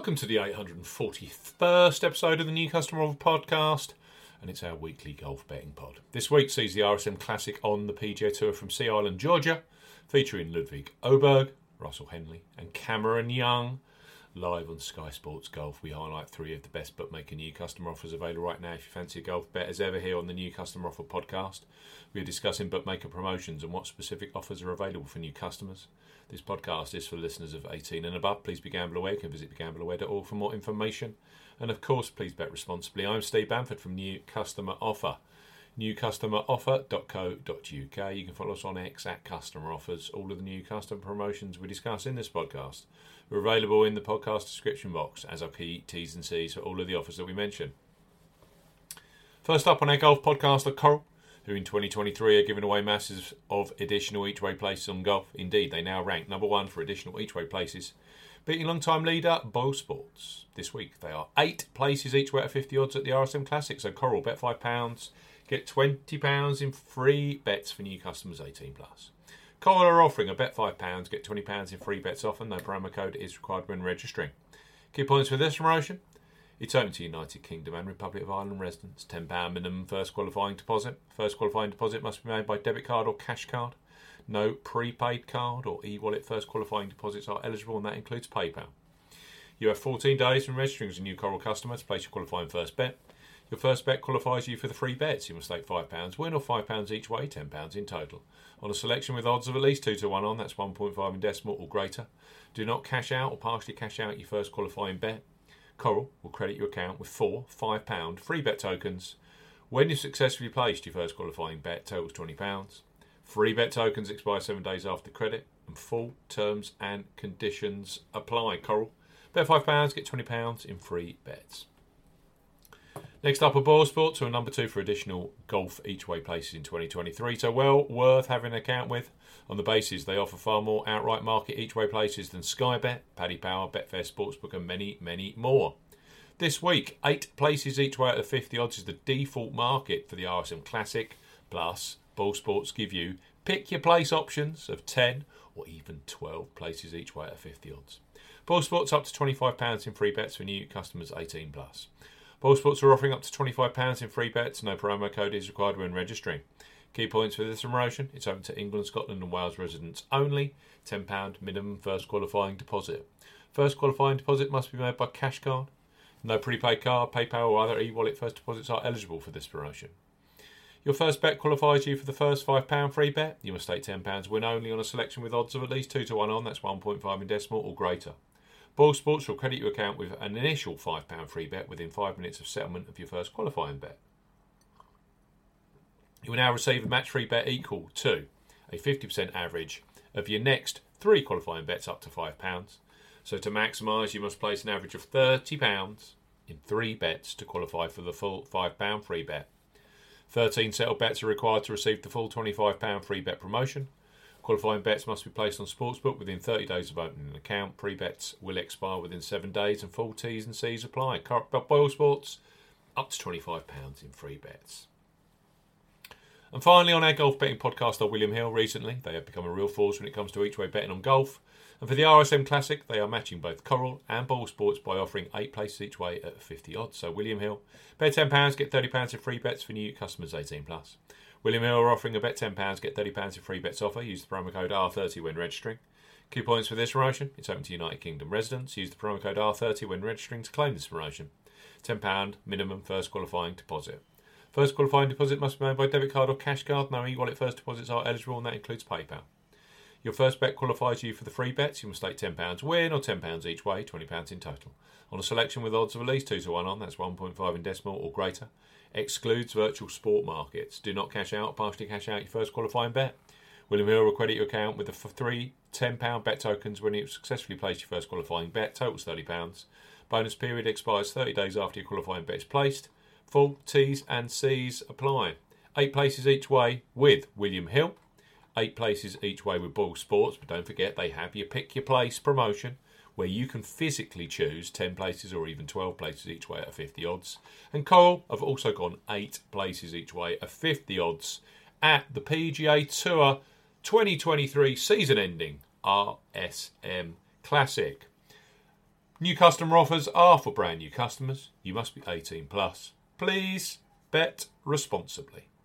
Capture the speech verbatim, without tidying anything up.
Welcome to the eight hundred forty-first episode of the New Customer Offer podcast, and it's our weekly golf betting pod. This week sees the R S M Classic on the P G A Tour from Sea Island, Georgia, featuring Ludvig Åberg, Russell Henley and Cameron Young. Live on Sky Sports Golf, we highlight three of the best bookmaker new customer offers available right now if you fancy a golf bet. As ever here on the New Customer Offer podcast, we are discussing bookmaker promotions and what specific offers are available for new customers. This podcast is for listeners of eighteen and above. Please be gamble aware. You can visit be gamble aware dot org for more information. And of course, please bet responsibly. I'm Steve Bamford from New Customer Offer. new customer offer dot co dot uk. You can follow us on X at Customer Offers. All of the new customer promotions we discuss in this podcast are available in the podcast description box as our key T's and C's for all of the offers that we mention. First up on our golf podcast are Coral, who in twenty twenty-three are giving away masses of additional each-way places on golf. Indeed, they now rank number one for additional each-way places, beating long-time leader Bow Sports. This week, they are eight places each way at fifty odds at the R S M Classic. So Coral, bet five pounds, get twenty pounds in free bets for new customers eighteen plus. Coral are offering a bet five pounds, get twenty pounds in free bets offer. No promo code is required when registering. Key points for this promotion: it's open to United Kingdom and Republic of Ireland residents. ten pounds minimum first qualifying deposit. First qualifying deposit must be made by debit card or cash card. No prepaid card or e-wallet first qualifying deposits are eligible, and that includes PayPal. You have fourteen days from registering as a new Coral customer to place your qualifying first bet. Your first bet qualifies you for the free bets. You must stake five pounds, win or five pounds each way, ten pounds in total. On a selection with odds of at least two to one on, that's one point five in decimal or greater. Do not cash out or partially cash out your first qualifying bet. Coral will credit your account with four five pound free bet tokens when you've successfully placed your first qualifying bet, totals twenty pounds. Free bet tokens expire seven days after credit, and full terms and conditions apply. Coral, bet five pounds, get twenty pounds in free bets. Next up are Bow Sports, who are number two for additional golf each-way places in twenty twenty-three. So well worth having an account with on the basis they offer far more outright market each-way places than Sky Bet, Paddy Power, Betfair Sportsbook and many, many more. This week, eight places each way at the fifty odds is the default market for the R S M Classic. Plus, Bow Sports give you pick your place options of ten or even twelve places each way at fifty odds. Bow Sports up to twenty-five pounds in free bets for new customers eighteen plus. Bow Sports are offering up to twenty-five pounds in free bets. No promo code is required when registering. Key points for this promotion: it's open to England, Scotland and Wales residents only. ten pounds minimum first qualifying deposit. First qualifying deposit must be made by cash card. No prepaid card, PayPal or other e-wallet first deposits are eligible for this promotion. Your first bet qualifies you for the first five pounds free bet. You must stake ten pounds win only on a selection with odds of at least two to one on, that's one point five in decimal or greater. Bow Sports will credit your account with an initial five pounds free bet within five minutes of settlement of your first qualifying bet. You will now receive a match free bet equal to a fifty percent average of your next three qualifying bets up to five pounds. So to maximise, you must place an average of thirty pounds in three bets to qualify for the full five pounds free bet. thirteen settled bets are required to receive the full twenty-five pounds free bet promotion. Qualifying bets must be placed on Sportsbook within thirty days of opening an account. Pre-bets will expire within seven days and full T's and C's apply. Bow Sports, up to twenty-five pounds in free bets. And finally, on our golf betting podcast are William Hill. Recently, they have become a real force when it comes to each-way betting on golf. And for the R S M Classic, they are matching both Coral and Bow Sports by offering eight places each way at fifty odds. So William Hill, bet ten pounds, get thirty pounds in free bets for new customers eighteen plus. William Hill are offering a bet ten pounds, get thirty pounds in free bets offer. Use the promo code R thirty when registering. Key points for this promotion: it's open to United Kingdom residents. Use the promo code R thirty when registering to claim this promotion. ten pounds minimum first qualifying deposit. First qualifying deposit must be made by debit card or cash card. No e-wallet first deposits are eligible, and that includes PayPal. Your first bet qualifies you for the free bets. You must stake ten pounds win or ten pounds each way, twenty pounds in total. On a selection with odds of at least two to one on, that's one point five in decimal or greater. Excludes virtual sport markets. Do not cash out or partially cash out your first qualifying bet. William Hill will credit your account with the three ten pounds bet tokens when you successfully place your first qualifying bet. Totals thirty pounds. Bonus period expires thirty days after your qualifying bet is placed. Full T's and C's apply. Eight places each way with William Hill. Eight places each way with Bow Sports. But don't forget, they have your pick your place promotion, where you can physically choose ten places or even twelve places each way at fifty odds. And Coral have also gone eight places each way at fifty odds at the P G A Tour twenty twenty-three season-ending R S M Classic. New customer offers are for brand new customers. You must be eighteen plus. Please bet responsibly.